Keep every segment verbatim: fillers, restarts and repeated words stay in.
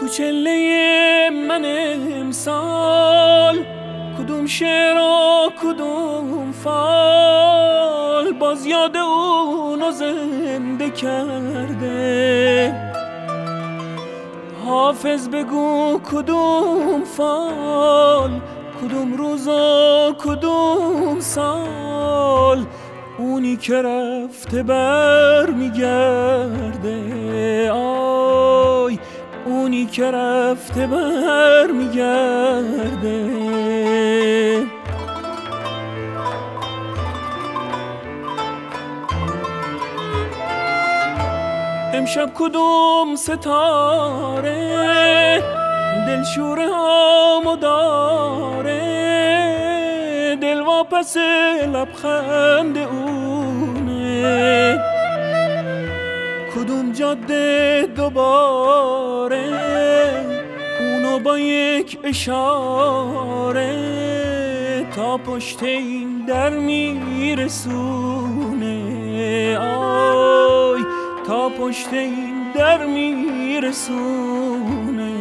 چله من امسال کدوم شعر و کدوم فال باز یاد اونو زنده کرده. حافظ بگو کدوم فال، کدوم روز و کدوم سال، اونی که رفته بر میگرده. آی اونی که رفته بر میگرده. امشب کدوم ستاره دلشوره هامو داره، دل واپس لبخند اونه. کدوم جاده دوباره اونو با یک اشاره تا پشت این در میرسونه. آی تا پشت این در میرسونه.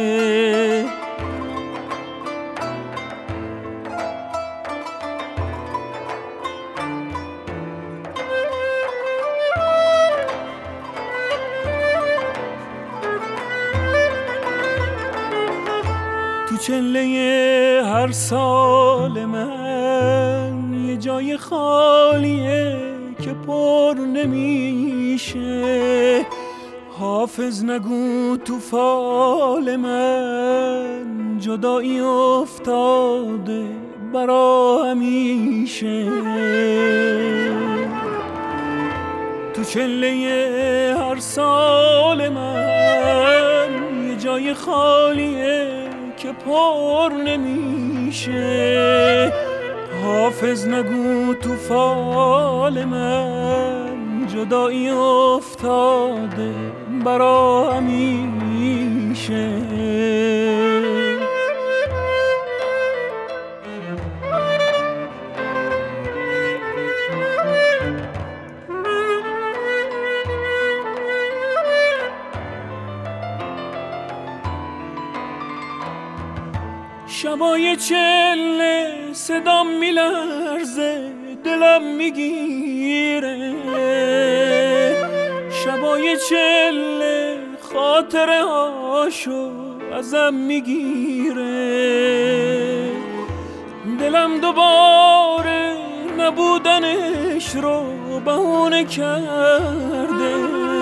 تو چله هر سال من یه جای خالیه که پر نمیشه. حافظ نگو تو فال من جدایی افتاده برا همیشه. تو چله هر سال من یه جای خالیه که پر نمیشه. حافظ نگو تو فال من جدایی افتاده برا همیشه. شبای چله صدام میلرزه دلم میگیره. شبای چله خاطره هاشو ازم میگیره. دلم دوباره نبودنش رو بهونه کرده.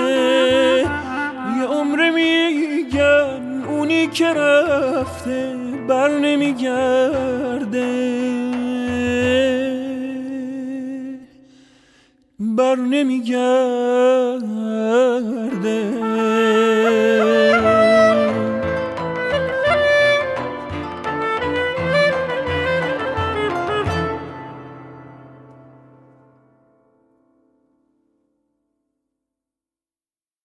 یه عمر میگن اونی که رفته بر نمیگرده. بر نمیگرده.